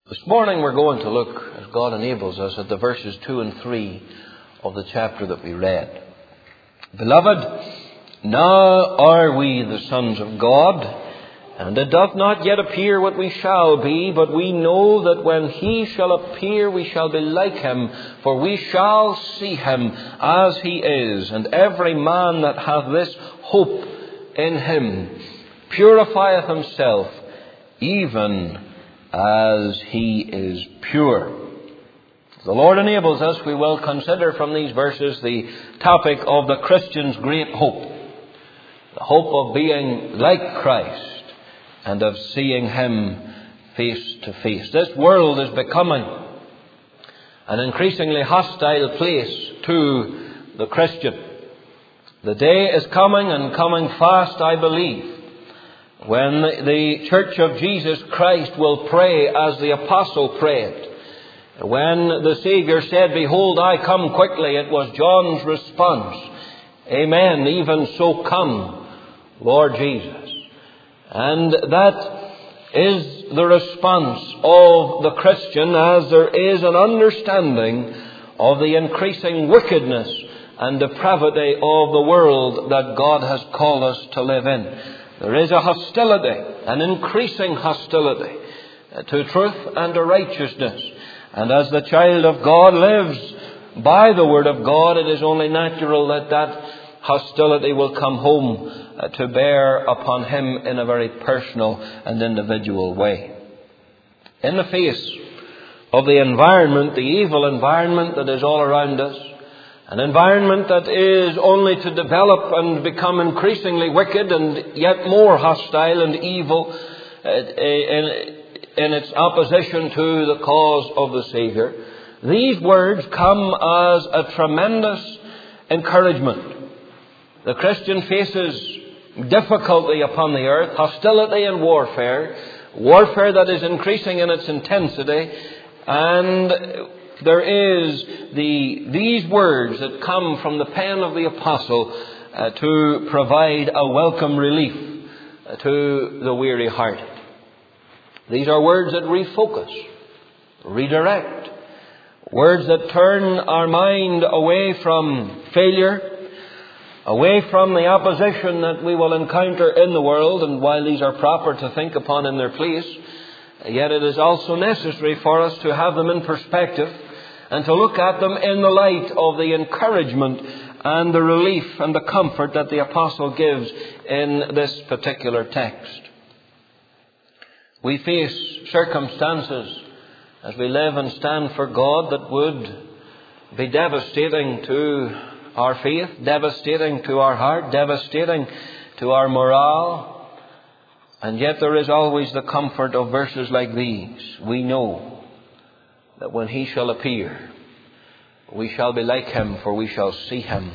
This morning we're going to look, as God enables us, at the verses 2 and 3 of the chapter that we read. Beloved, now are we the sons of God, and it doth not yet appear what we shall be, but we know that when he shall appear we shall be like him, for we shall see him as he is. And every man that hath this hope in him purifieth himself, even as he is pure. If the Lord enables us, we will consider from these verses the topic of the Christian's great hope. The hope of being like Christ and of seeing him face to face. This world is becoming an increasingly hostile place to the Christian. The day is coming, and coming fast, I believe, when the Church of Jesus Christ will pray as the Apostle prayed. When the Saviour said, "Behold, I come quickly," it was John's response, "Amen, even so come, Lord Jesus." And that is the response of the Christian, as there is an understanding of the increasing wickedness and depravity of the world that God has called us to live in. There is a hostility, an increasing hostility to truth and to righteousness. And as the child of God lives by the Word of God, it is only natural that that hostility will come home to bear upon him in a very personal and individual way. In the face of the environment, the evil environment that is all around us, an environment that is only to develop and become increasingly wicked and yet more hostile and evil in its opposition to the cause of the Saviour, these words come as a tremendous encouragement. The Christian faces difficulty upon the earth, hostility and warfare that is increasing in its intensity, and there is these words that come from the pen of the Apostle to provide a welcome relief to the weary-hearted. These are words that refocus, redirect, words that turn our mind away from failure, away from the opposition that we will encounter in the world. And while these are proper to think upon in their place, yet it is also necessary for us to have them in perspective and to look at them in the light of the encouragement and the relief and the comfort that the Apostle gives in this particular text. We face circumstances as we live and stand for God that would be devastating to our faith, devastating to our heart, devastating to our morale. And yet there is always the comfort of verses like these. We know that when he shall appear, we shall be like him, for we shall see him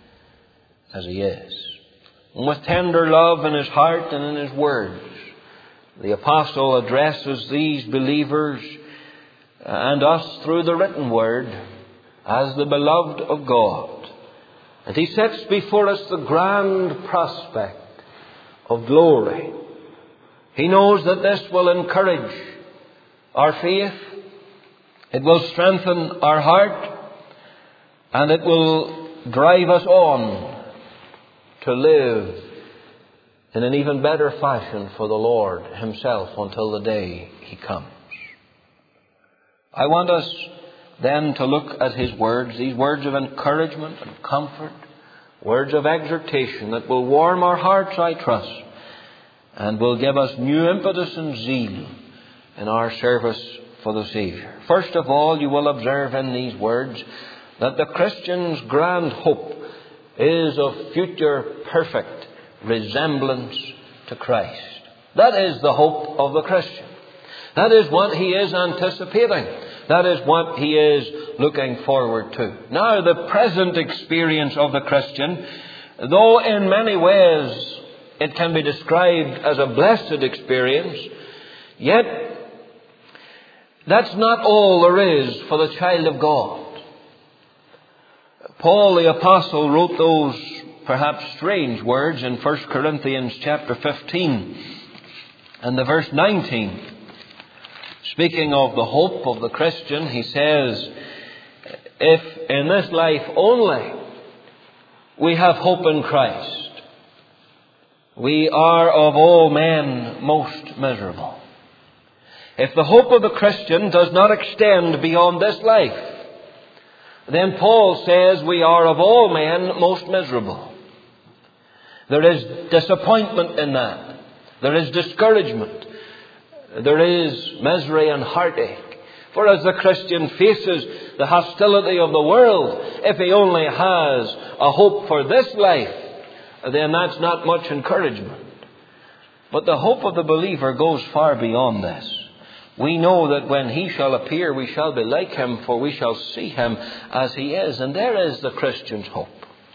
as he is. And with tender love in his heart and in his words, the Apostle addresses these believers and us through the written word as the beloved of God. And he sets before us the grand prospect of glory. He knows that this will encourage our faith, it will strengthen our heart, and it will drive us on to live in an even better fashion for the Lord himself until the day he comes. I want us then to look at his words, these words of encouragement and comfort, words of exhortation that will warm our hearts, I trust, and will give us new impetus and zeal in our service for the Saviour. First of all, you will observe in these words that the Christian's grand hope is of future perfect resemblance to Christ. That is the hope of the Christian. That is what he is anticipating. That is what he is looking forward to. Now, the present experience of the Christian, though in many ways it can be described as a blessed experience, yet that's not all there is for the child of God. Paul the Apostle wrote those perhaps strange words in 1 Corinthians chapter 15 and the verse 19. Speaking of the hope of the Christian, he says, if in this life only we have hope in Christ, we are of all men most miserable. If the hope of the Christian does not extend beyond this life, then Paul says we are of all men most miserable. There is disappointment in that. There is discouragement. There is misery and heartache. For as the Christian faces the hostility of the world, if he only has a hope for this life, then that's not much encouragement. But the hope of the believer goes far beyond this. We know that when he shall appear, we shall be like him, for we shall see him as he is. And there is the Christian's hope.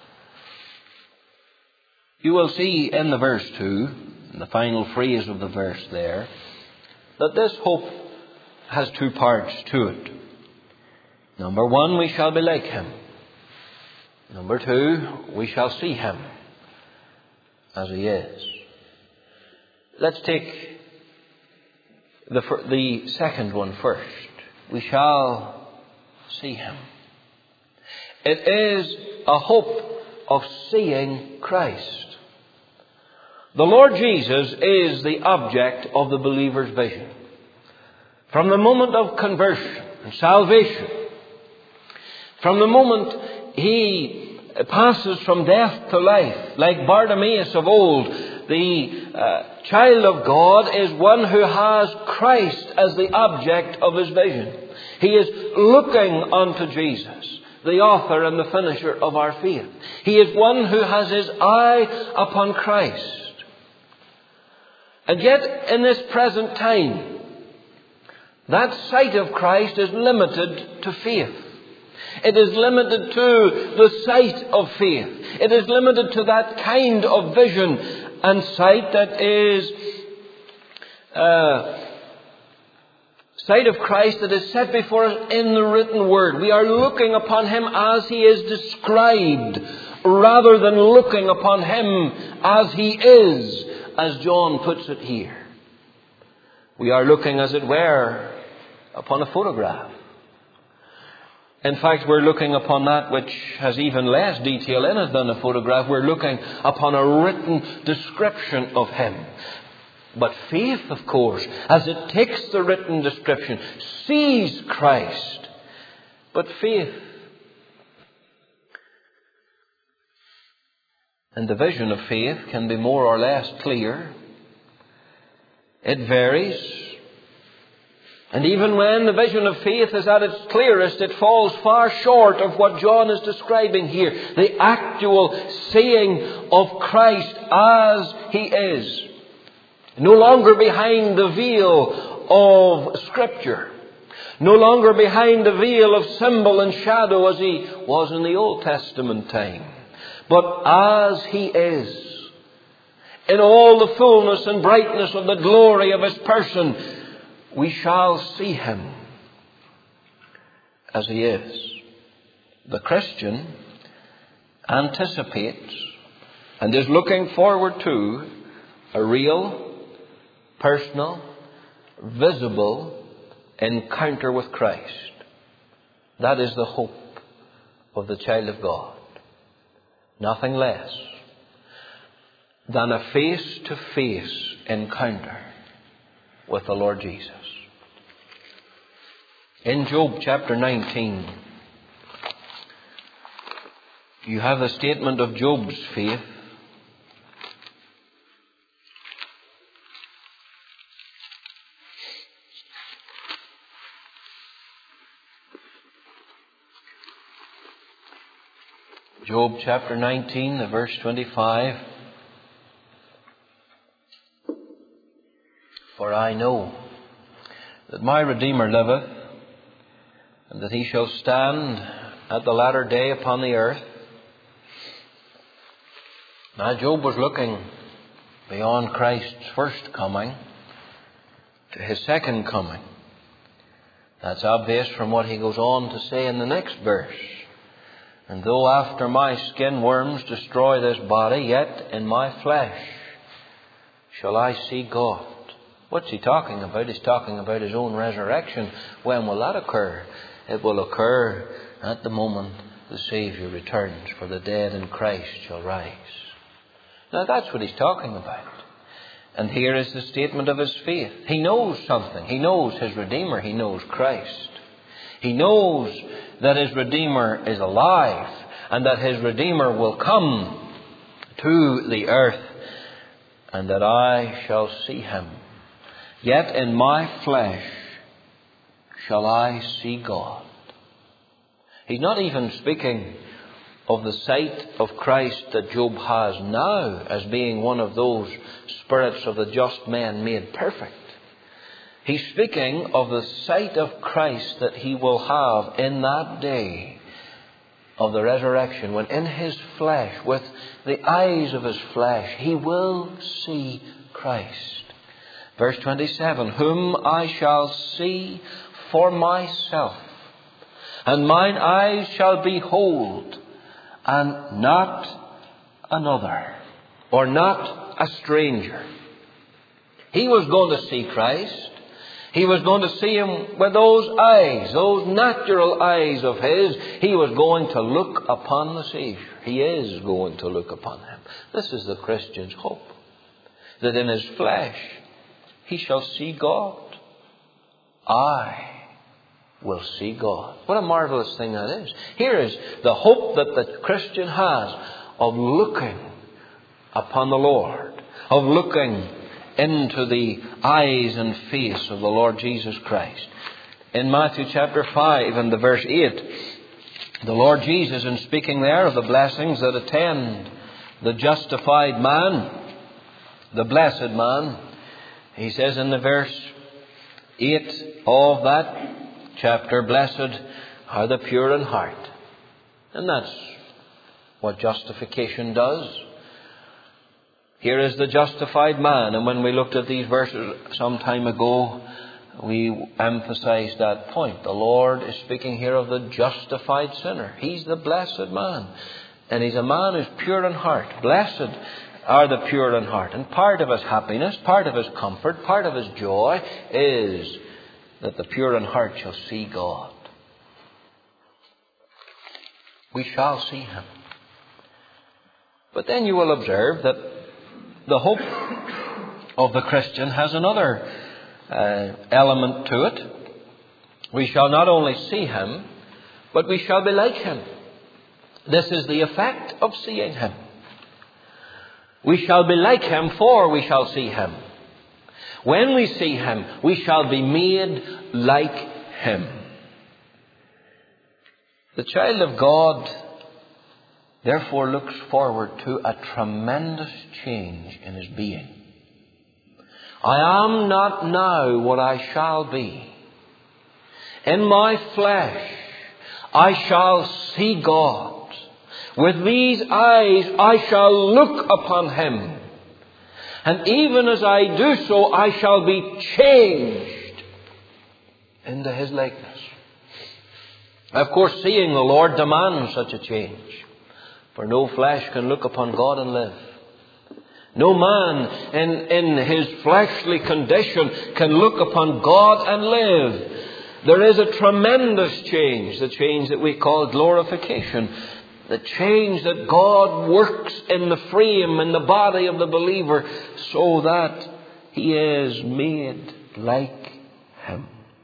You will see in the verse 2, in the final phrase of the verse there, that this hope has two parts to it. Number one, we shall be like him. Number two, we shall see him as he is. Let's take the second one first. We shall see him. It is a hope of seeing Christ. The Lord Jesus is the object of the believer's vision. From the moment of conversion and salvation, from the moment he passes from death to life, like Bartimaeus of old, the child of God is one who has Christ as the object of his vision. He is looking unto Jesus, the author and the finisher of our faith. He is one who has his eye upon Christ. And yet, in this present time, that sight of Christ is limited to faith. It is limited to the sight of faith. It is limited to that kind of vision and sight that is sight of Christ that is set before us in the written word. We are looking upon him as he is described, rather than looking upon him as he is, as John puts it here. We are looking, as it were, upon a photograph. In fact, we're looking upon that which has even less detail in it than a photograph. We're looking upon a written description of him. But faith, of course, as it takes the written description, sees Christ. But faith and the vision of faith can be more or less clear. It varies. And even when the vision of faith is at its clearest, it falls far short of what John is describing here. The actual seeing of Christ as he is. No longer behind the veil of Scripture. No longer behind the veil of symbol and shadow as he was in the Old Testament time. But as he is. In all the fullness and brightness of the glory of his person, we shall see him as he is. The Christian anticipates and is looking forward to a real, personal, visible encounter with Christ. That is the hope of the child of God. Nothing less than a face-to-face encounter with the Lord Jesus. In Job chapter 19, you have a statement of Job's faith. Job chapter 19, verse 25. For I know that my Redeemer liveth, and that he shall stand at the latter day upon the earth. Now Job was looking beyond Christ's first coming to his second coming. That's obvious from what he goes on to say in the next verse. And though after my skin worms destroy this body, yet in my flesh shall I see God. What's he talking about? He's talking about his own resurrection. When will that occur? It will occur at the moment the Saviour returns, for the dead in Christ shall rise. Now that's what he's talking about. And here is the statement of his faith. He knows something. He knows his Redeemer. He knows Christ. He knows that his Redeemer is alive and that his Redeemer will come to the earth and that I shall see him. Yet in my flesh shall I see God. He's not even speaking of the sight of Christ that Job has now as being one of those spirits of the just men made perfect. He's speaking of the sight of Christ that he will have in that day of the resurrection, when in his flesh, with the eyes of his flesh, he will see Christ. Verse 27, whom I shall see for myself, and mine eyes shall behold, and not another, or not a stranger. He was going to see Christ. He was going to see him with those eyes, those natural eyes of his. He was going to look upon the Savior. He is going to look upon him. This is the Christian's hope, that in his flesh he shall see God. I will see God. What a marvelous thing that is. Here is the hope that the Christian has of looking upon the Lord, of looking into the eyes and face of the Lord Jesus Christ. In Matthew chapter 5 and the verse 8, the Lord Jesus, in speaking there of the blessings that attend the justified man, the blessed man, he says in the verse 8 of that chapter, blessed are the pure in heart. And that's what justification does. Here is the justified man. And when we looked at these verses some time ago, we emphasized that point. The Lord is speaking here of the justified sinner. He's the blessed man. And he's a man who's pure in heart. Blessed are the pure in heart. And part of his happiness, part of his comfort, part of his joy is that the pure in heart shall see God. We shall see him. But then you will observe that the hope of the Christian has another element to it. We shall not only see him, but we shall be like him. This is the effect of seeing him. We shall be like him, for we shall see him. When we see him, we shall be made like him. The child of God therefore looks forward to a tremendous change in his being. I am not now what I shall be. In my flesh, I shall see God. With these eyes, I shall look upon him. And even as I do so, I shall be changed into his likeness. Of course, seeing the Lord demands such a change. For no flesh can look upon God and live. No man in his fleshly condition can look upon God and live. There is a tremendous change, the change that we call glorification. The change that God works in the frame, in the body of the believer, so that he is made like him.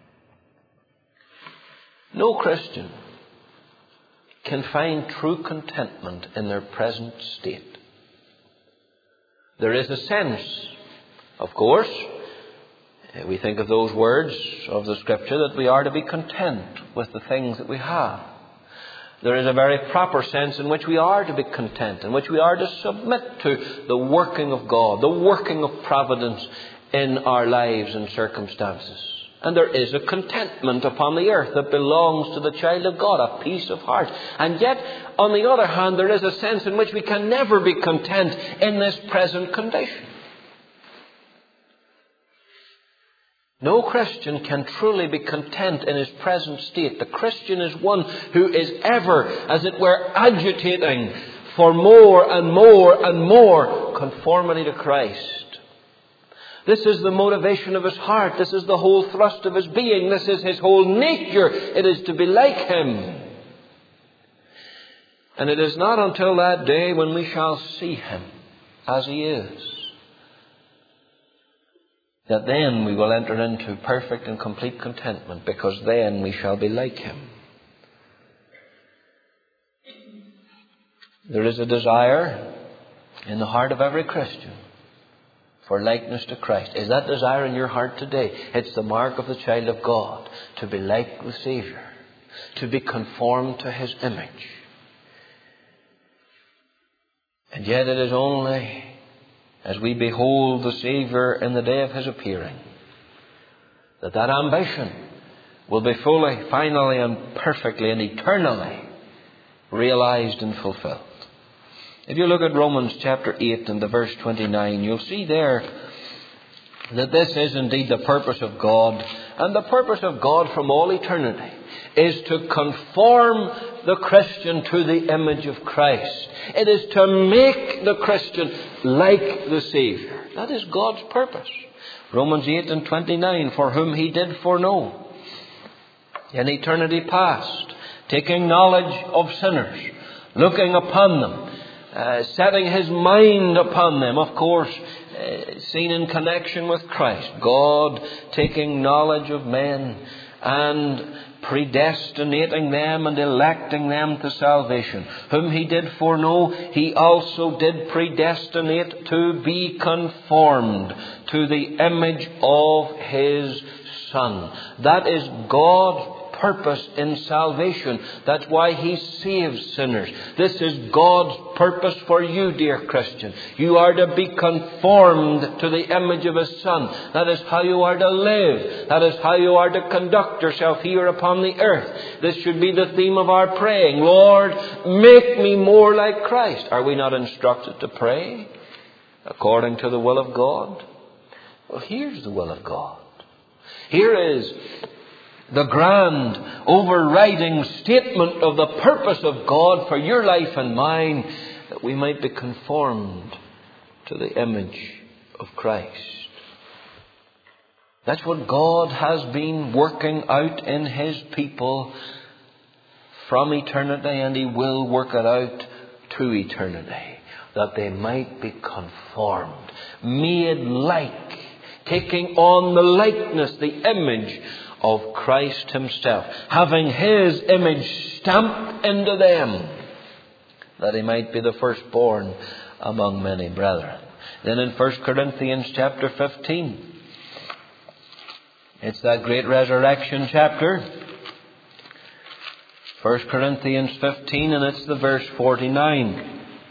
No Christian can find true contentment in their present state. There is a sense, of course, we think of those words of the Scripture, that we are to be content with the things that we have. There is a very proper sense in which we are to be content, in which we are to submit to the working of God, the working of providence in our lives and circumstances. And there is a contentment upon the earth that belongs to the child of God, a peace of heart. And yet, on the other hand, there is a sense in which we can never be content in this present condition. No Christian can truly be content in his present state. The Christian is one who is ever, as it were, agitating for more and more and more conformity to Christ. This is the motivation of his heart. This is the whole thrust of his being. This is his whole nature. It is to be like him. And it is not until that day when we shall see him as he is that then we will enter into perfect and complete contentment, because then we shall be like him. There is a desire in the heart of every Christian for likeness to Christ. Is that desire in your heart today? It's the mark of the child of God, to be like the Savior, to be conformed to his image. And yet it is only as we behold the Savior in the day of his appearing that that ambition will be fully, finally and perfectly and eternally realized and fulfilled. If you look at Romans chapter 8 and the verse 29, you'll see there that this is indeed the purpose of God. And the purpose of God from all eternity is to conform the Christian to the image of Christ. It is to make the Christian like the Savior. That is God's purpose. Romans 8 and 29, for whom he did foreknow in eternity past, taking knowledge of sinners, looking upon them, setting his mind upon them, of course, seen in connection with Christ. God taking knowledge of men and predestinating them and electing them to salvation. Whom he did foreknow, he also did predestinate to be conformed to the image of his Son. That is God's purpose in salvation. That's why he saves sinners. This is God's purpose for you, dear Christian. You are to be conformed to the image of his Son. That is how you are to live. That is how you are to conduct yourself here upon the earth. This should be the theme of our praying. Lord, make me more like Christ. Are we not instructed to pray according to the will of God? Well, here's the will of God. Here is the grand overriding statement of the purpose of God for your life and mine, that we might be conformed to the image of Christ. That's what God has been working out in his people from eternity, and he will work it out to eternity, that they might be conformed, made like, taking on the likeness, the image of Christ himself, having his image stamped into them, that he might be the firstborn among many brethren. Then in 1 Corinthians chapter 15, it's that great resurrection chapter. 1 Corinthians 15, and it's the verse 49.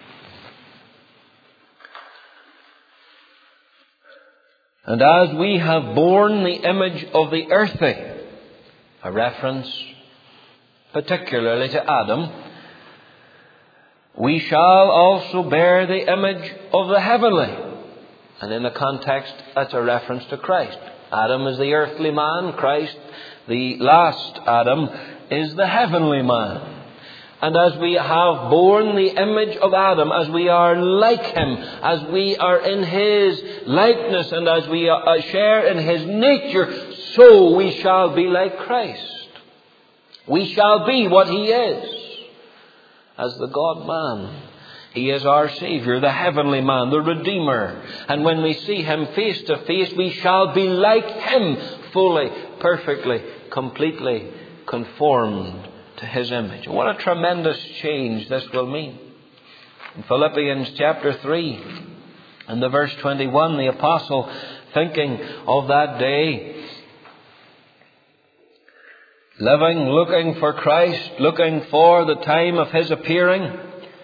And as we have borne the image of the earthy, a reference particularly to Adam, we shall also bear the image of the heavenly. And in the context, that's a reference to Christ. Adam is the earthly man. Christ, the last Adam, is the heavenly man. And as we have borne the image of Adam, as we are like him, as we are in his likeness, and as we share in his nature, so we shall be like Christ. We shall be what he is, as the God-man. He is our Savior, the heavenly man, the Redeemer. And when we see him face to face, we shall be like him, fully, perfectly, completely conformed to his image. What a tremendous change this will mean. In Philippians chapter 3 and the verse 21, the apostle, thinking of that day, living, looking for Christ, looking for the time of his appearing,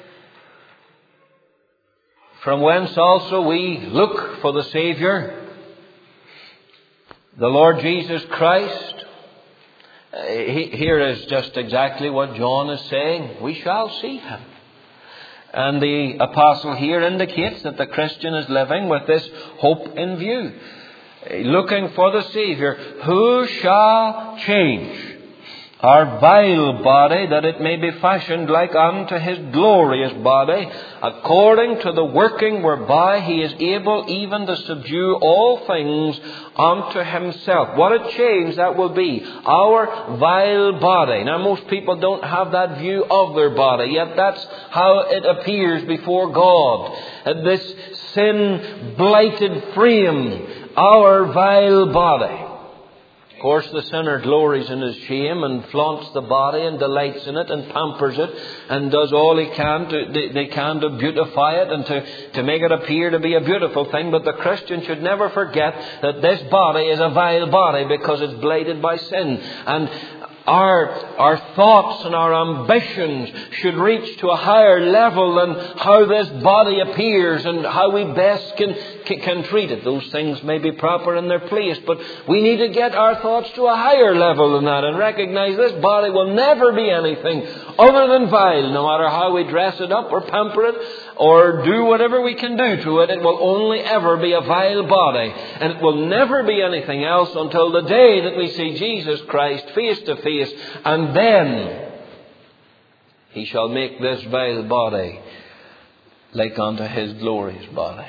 from whence also we look for the Savior, the Lord Jesus Christ. Here is just exactly what John is saying. We shall see him. And the apostle here indicates that the Christian is living with this hope in view, looking for the Savior who shall change our vile body, that it may be fashioned like unto his glorious body, according to the working whereby he is able even to subdue all things unto himself. What a change that will be. Our vile body. Now, most people don't have that view of their body, yet that's how it appears before God. This sin-blighted frame, our vile body. Of course, the sinner glories in his shame and flaunts the body and delights in it and pampers it and does all they can to beautify it and to make it appear to be a beautiful thing. But the Christian should never forget that this body is a vile body because it's blighted by sin. And our thoughts and our ambitions should reach to a higher level than how this body appears and how we best can treat it. Those things may be proper in their place, but we need to get our thoughts to a higher level than that and recognize this body will never be anything other than vile. No matter how we dress it up or pamper it or do whatever we can do to it, it will only ever be a vile body. And it will never be anything else until the day that we see Jesus Christ face to face. And then he shall make this vile body like unto his glorious body.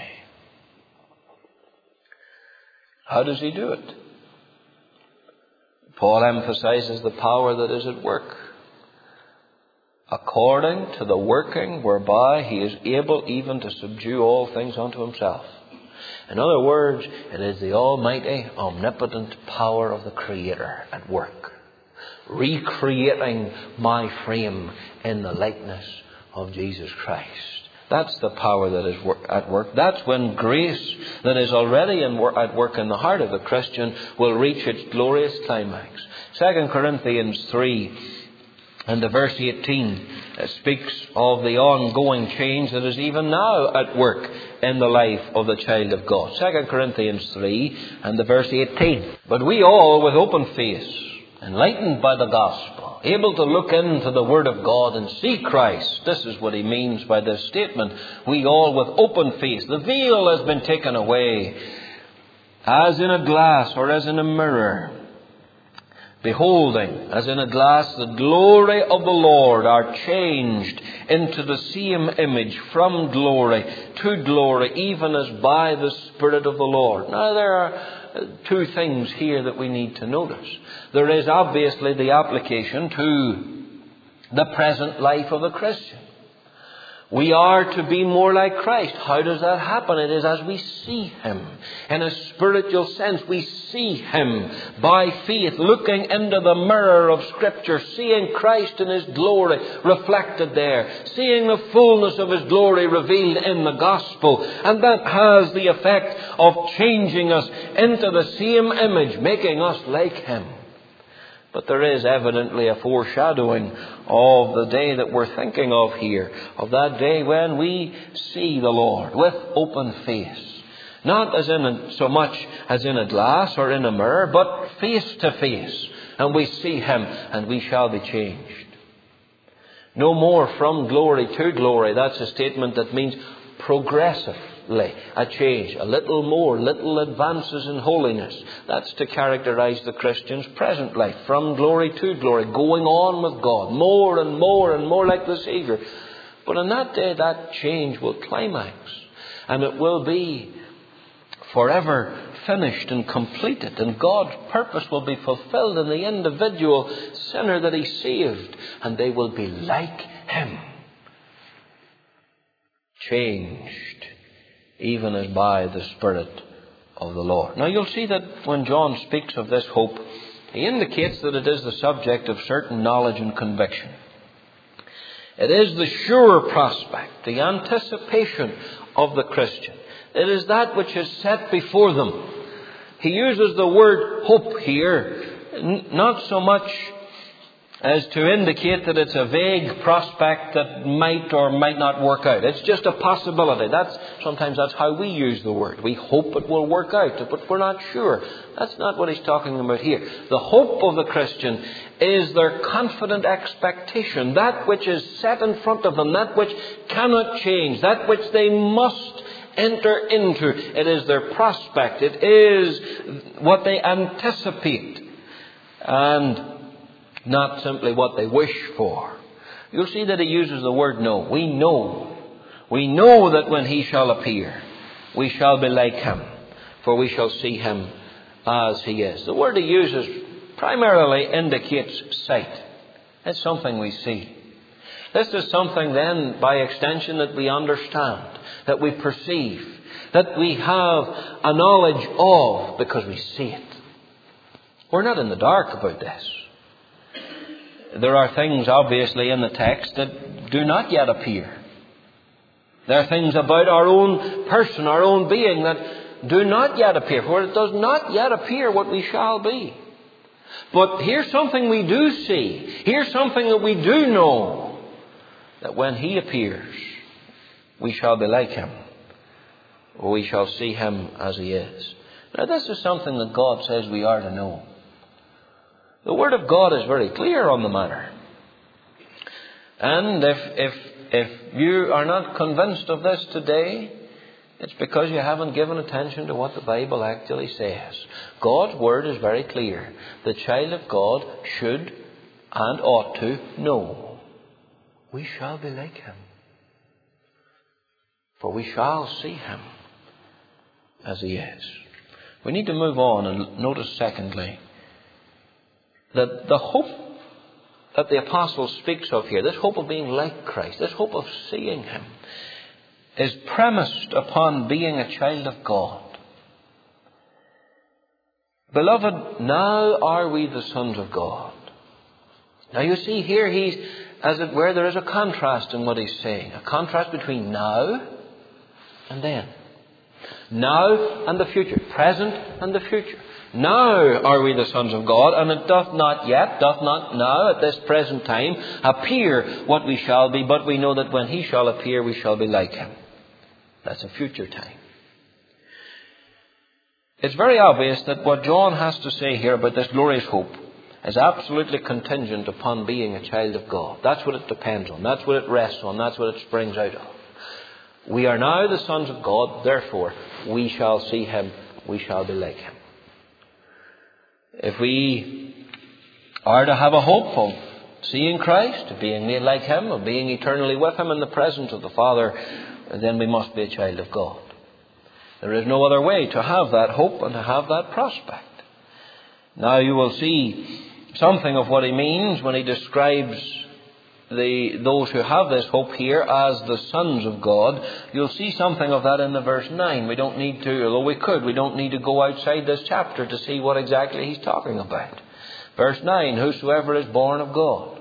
How does he do it? Paul emphasizes the power that is at work. According to the working whereby he is able even to subdue all things unto himself. In other words, it is the almighty, omnipotent power of the Creator at work, recreating my frame in the likeness of Jesus Christ. That's the power that is at work. That's when grace that is already at work in the heart of the Christian will reach its glorious climax. 2 Corinthians 3 and verse 18 speaks of the ongoing change that is even now at work in the life of the child of God. 2 Corinthians 3 and verse 18. But we all with open face, enlightened by the gospel, able to look into the Word of God and see Christ. This is what he means by this statement. We all with open face. The veil has been taken away, as in a glass or as in a mirror. Beholding, as in a glass, the glory of the Lord, are changed into the same image from glory to glory, even as by the Spirit of the Lord. Now, there are two things here that we need to notice. There is obviously the application to the present life of the Christian. We are to be more like Christ. How does that happen? It is as we see Him. In a spiritual sense, we see Him by faith, looking into the mirror of Scripture, seeing Christ in His glory reflected there, seeing the fullness of His glory revealed in the gospel. And that has the effect of changing us into the same image, making us like Him. But there is evidently a foreshadowing of the day that we're thinking of here, of that day when we see the Lord with open face. Not as in so much as in a glass or in a mirror, but face to face. And we see Him and we shall be changed. No more from glory to glory. That's a statement that means progressively a change, a little more, little advances in holiness. That's to characterize the Christian's present life, from glory to glory, going on with God, more and more and more like the Savior. But on that day, that change will climax, and it will be forever finished and completed, and God's purpose will be fulfilled in the individual sinner that He saved, and they will be like Him, changed even as by the Spirit of the Lord. Now you'll see that when John speaks of this hope, he indicates that it is the subject of certain knowledge and conviction. It is the sure prospect, the anticipation of the Christian. It is that which is set before them. He uses the word hope here, not so much as to indicate that it's a vague prospect that might or might not work out. It's just a possibility. Sometimes that's how we use the word. We hope it will work out, but we're not sure. That's not what he's talking about here. The hope of the Christian is their confident expectation, that which is set in front of them, that which cannot change, that which they must enter into. It is their prospect. It is what they anticipate. And not simply what they wish for. You'll see that he uses the word know. We know. We know that when he shall appear, we shall be like him, for we shall see him as he is. The word he uses primarily indicates sight. It's something we see. This is something then, by extension, that we understand, that we perceive, that we have a knowledge of because we see it. We're not in the dark about this. There are things, obviously, in the text that do not yet appear. There are things about our own person, our own being, that do not yet appear, for it does not yet appear what we shall be. But here's something we do see. Here's something that we do know. That when he appears, we shall be like him. We shall see him as he is. Now this is something that God says we are to know. The Word of God is very clear on the matter. And if you are not convinced of this today, it's because you haven't given attention to what the Bible actually says. God's Word is very clear. The child of God should and ought to know. We shall be like him. For we shall see him as he is. We need to move on and notice, secondly, that the hope that the apostle speaks of here, this hope of being like Christ, this hope of seeing him, is premised upon being a child of God. Beloved, now are we the sons of God. Now you see here he's, as it were, there is a contrast in what he's saying. A contrast between now and then. Now and the future. Present and the future. Now are we the sons of God, and it doth not now at this present time appear what we shall be, but we know that when he shall appear we shall be like him. That's a future time. It's very obvious that what John has to say here about this glorious hope is absolutely contingent upon being a child of God. That's what it depends on. That's what it rests on. That's what it springs out of. We are now the sons of God, therefore we shall see him, we shall be like him. If we are to have a hope of seeing Christ, of being made like him, of being eternally with him in the presence of the Father, then we must be a child of God. There is no other way to have that hope and to have that prospect. Now you will see something of what he means when he describes those who have this hope here as the sons of God. You'll see something of that in the verse 9. We don't need to, although we could, we don't need to go outside this chapter to see what exactly he's talking about. Verse 9, whosoever is born of God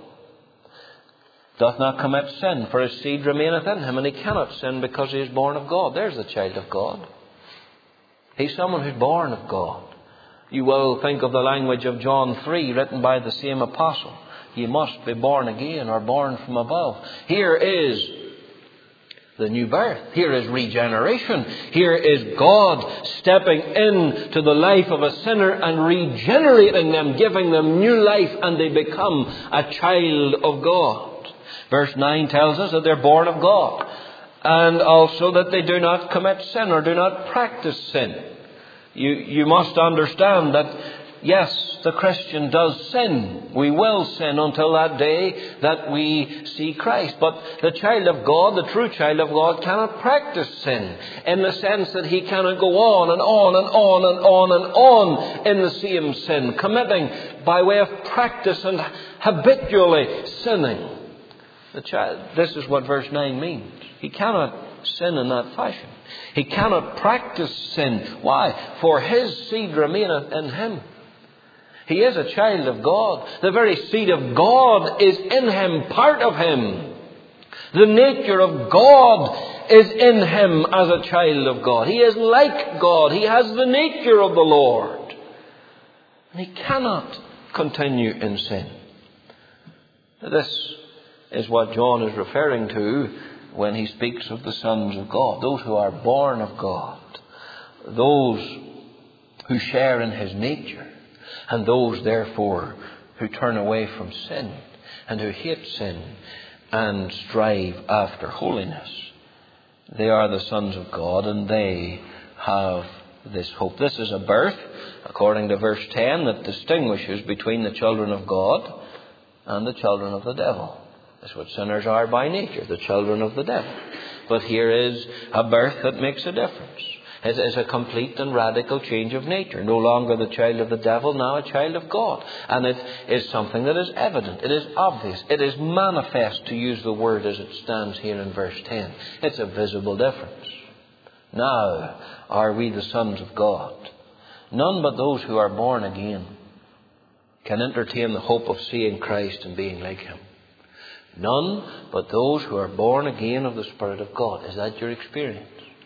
doth not commit sin, for his seed remaineth in him, and he cannot sin because he is born of God. There's the child of God. He's someone who's born of God. You will think of the language of John 3, written by the same apostle. You must be born again, or born from above. Here is the new birth. Here is regeneration. Here is God stepping into the life of a sinner and regenerating them, giving them new life, and they become a child of God. Verse 9 tells us that they're born of God, and also that they do not commit sin or do not practice sin. You must understand that, yes, the Christian does sin. We will sin until that day that we see Christ. But the child of God, the true child of God, cannot practice sin in the sense that he cannot go on and on and on and on and on in the same sin, committing by way of practice and habitually sinning. This is what verse 9 means. He cannot sin in that fashion. He cannot practice sin. Why? For his seed remaineth in him. He is a child of God. The very seed of God is in him, part of him. The nature of God is in him as a child of God. He is like God. He has the nature of the Lord. And he cannot continue in sin. This is what John is referring to when he speaks of the sons of God, those who are born of God, those who share in his nature, and those, therefore, who turn away from sin and who hate sin and strive after holiness. They are the sons of God, and they have this hope. This is a birth, according to verse 10, that distinguishes between the children of God and the children of the devil. That's what sinners are by nature, the children of the devil. But here is a birth that makes a difference. It is a complete and radical change of nature. No longer the child of the devil, now a child of God. And it is something that is evident. It is obvious. It is manifest, to use the word as it stands here in verse 10. It's a visible difference. Now are we the sons of God. None but those who are born again can entertain the hope of seeing Christ and being like Him. None but those who are born again of the Spirit of God. Is that your experience?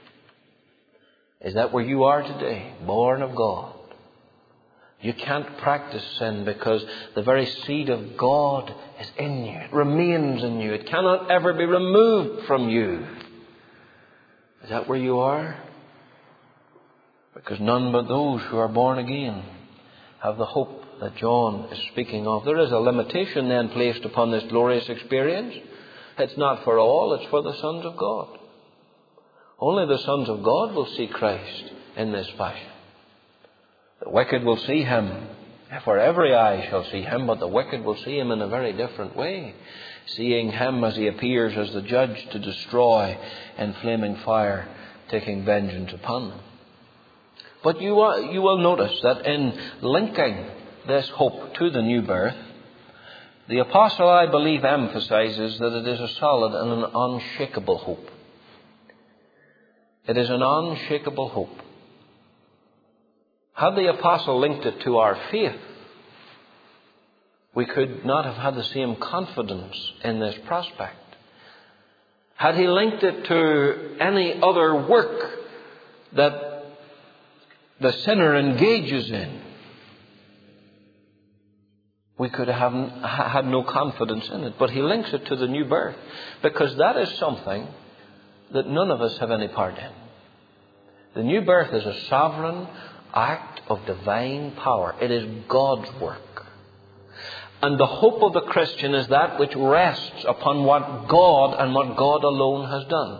Is that where you are today? Born of God. You can't practice sin because the very seed of God is in you. It remains in you. It cannot ever be removed from you. Is that where you are? Because none but those who are born again have the hope that John is speaking of. There is a limitation then placed upon this glorious experience. It's not for all, it's for the sons of God. Only the sons of God will see Christ in this fashion. The wicked will see Him, for every eye shall see Him, but the wicked will see Him in a very different way, seeing Him as He appears as the judge to destroy in flaming fire, taking vengeance upon them. But you will notice that in linking this hope to the new birth, the apostle, I believe, emphasizes that it is a solid and an unshakable hope. It is an unshakable hope. Had the apostle linked it to our faith, we could not have had the same confidence in this prospect. Had he linked it to any other work that the sinner engages in, we could have had no confidence in it. But he links it to the new birth, because that is something that none of us have any part in. The new birth is a sovereign act of divine power. It is God's work. And the hope of the Christian is that which rests upon what God and what God alone has done.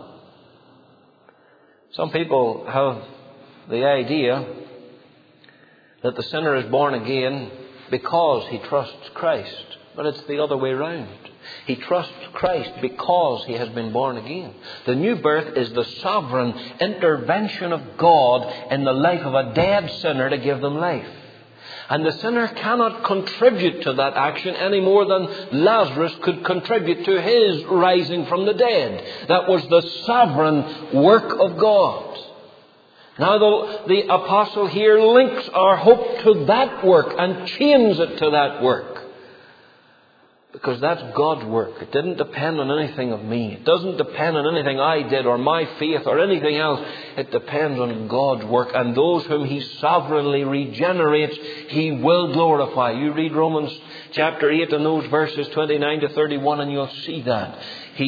Some people have the idea that the sinner is born again because he trusts Christ. But it's the other way round. He trusts Christ because he has been born again. The new birth is the sovereign intervention of God in the life of a dead sinner to give them life. And the sinner cannot contribute to that action any more than Lazarus could contribute to his rising from the dead. That was the sovereign work of God. Now the apostle here links our hope to that work and chains it to that work. Because that's God's work. It didn't depend on anything of me. It doesn't depend on anything I did or my faith or anything else. It depends on God's work. And those whom He sovereignly regenerates, He will glorify. You read Romans chapter 8 and those verses 29 to 31 and you'll see that.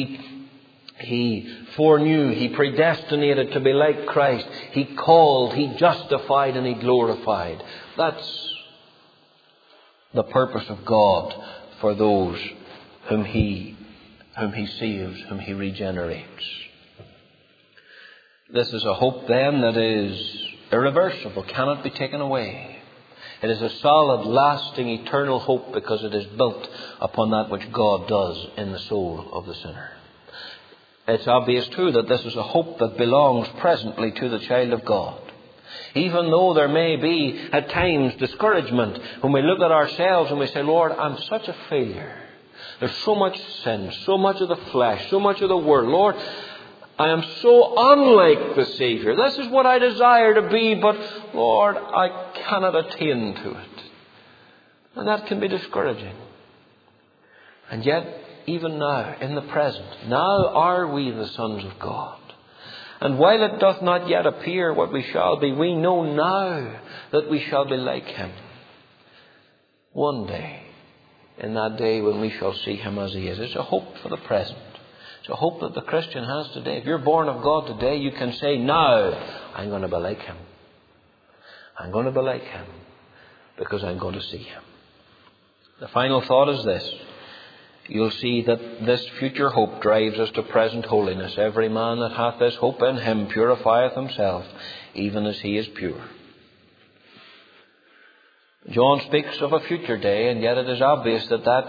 He foreknew, He predestinated to be like Christ. He called, He justified, and He glorified. That's the purpose of God for those whom He saves, whom He regenerates. This is a hope then that is irreversible, cannot be taken away. It is a solid, lasting, eternal hope because it is built upon that which God does in the soul of the sinner. It's obvious too that this is a hope that belongs presently to the child of God. Even though there may be at times discouragement when we look at ourselves and we say, Lord, I'm such a failure. There's so much sin, so much of the flesh, so much of the world. Lord, I am so unlike the Savior. This is what I desire to be, but Lord, I cannot attain to it. And that can be discouraging. And yet, even now, in the present, now are we the sons of God. And while it doth not yet appear what we shall be, we know now that we shall be like Him. One day, in that day when we shall see Him as He is. It's a hope for the present. It's a hope that the Christian has today. If you're born of God today, you can say, now, I'm going to be like Him. I'm going to be like Him because I'm going to see Him. The final thought is this. You'll see that this future hope drives us to present holiness. Every man that hath this hope in Him purifieth himself, even as he is pure. John speaks of a future day, and yet it is obvious that that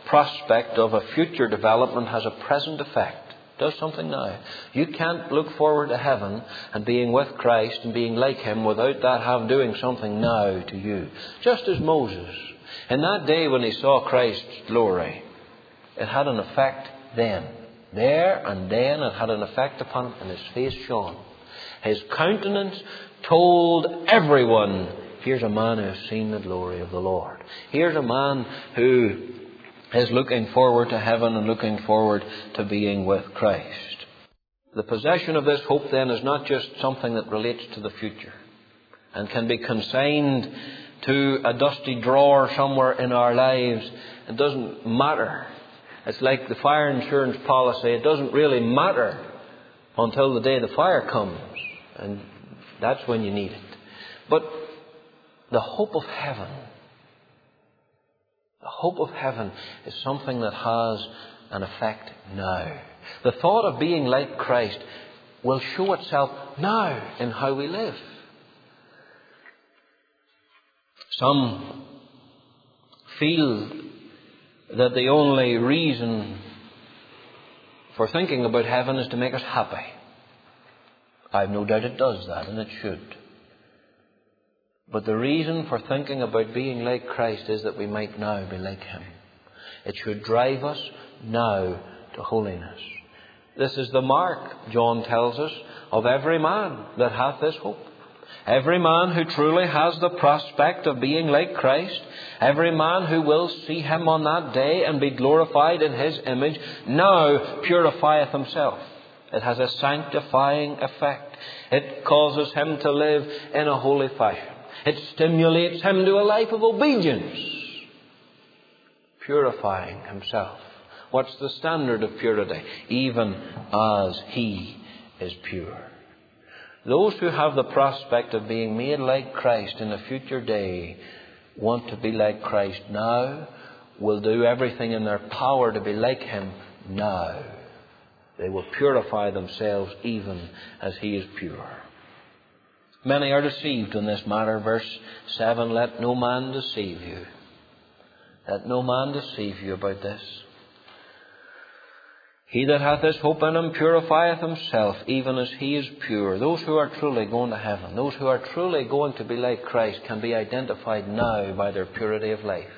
prospect of a future development has a present effect. It does something now. You can't look forward to heaven and being with Christ and being like Him without that doing something now to you. Just as Moses, in that day when he saw Christ's glory, it had an effect then. There and then it had an effect upon him, and his face shone. His countenance told everyone, here's a man who has seen the glory of the Lord. Here's a man who is looking forward to heaven and looking forward to being with Christ. The possession of this hope then is not just something that relates to the future and can be consigned to a dusty drawer somewhere in our lives. It doesn't matter. It's like the fire insurance policy. It doesn't really matter until the day the fire comes, and that's when you need it. But the hope of heaven, is something that has an effect now. The thought of being like Christ will show itself now in how we live. Some feel that the only reason for thinking about heaven is to make us happy. I've no doubt it does that, and it should. But the reason for thinking about being like Christ is that we might now be like Him. It should drive us now to holiness. This is the mark, John tells us, of every man that hath this hope. Every man who truly has the prospect of being like Christ, every man who will see Him on that day and be glorified in His image, now purifieth himself. It has a sanctifying effect. It causes him to live in a holy fashion. It stimulates him to a life of obedience, purifying himself. What's the standard of purity? Even as He is pure. Those who have the prospect of being made like Christ in a future day want to be like Christ now, will do everything in their power to be like Him now. They will purify themselves even as He is pure. Many are deceived in this matter. Verse 7, let no man deceive you. Let no man deceive you about this. He that hath this hope in Him purifieth himself, even as He is pure. Those who are truly going to heaven, those who are truly going to be like Christ, can be identified now by their purity of life.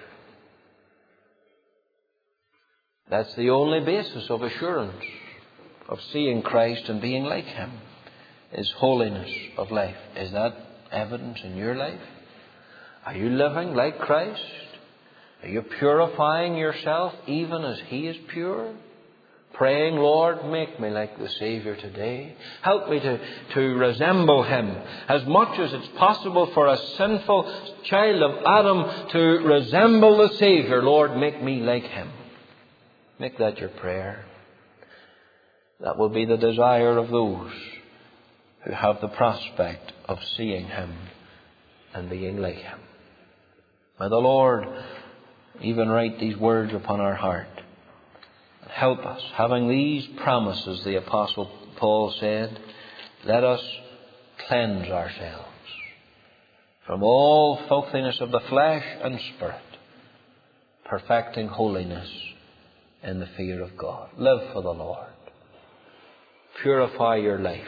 That's the only basis of assurance of seeing Christ and being like Him, is holiness of life. Is that evidence in your life? Are you living like Christ? Are you purifying yourself even as He is pure? Praying, Lord, make me like the Saviour today. Help me to resemble Him. As much as it's possible for a sinful child of Adam to resemble the Saviour, Lord, make me like Him. Make that your prayer. That will be the desire of those who have the prospect of seeing Him and being like Him. May the Lord even write these words upon our heart. Help us, having these promises, the Apostle Paul said, let us cleanse ourselves from all filthiness of the flesh and spirit, perfecting holiness in the fear of God. Live for the Lord. Purify your life,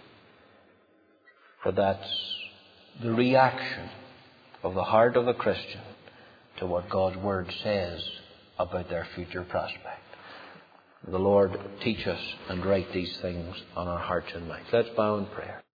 for that's the reaction of the heart of the Christian to what God's Word says about their future prospect. The Lord teach us and write these things on our hearts and minds. Let's bow in prayer.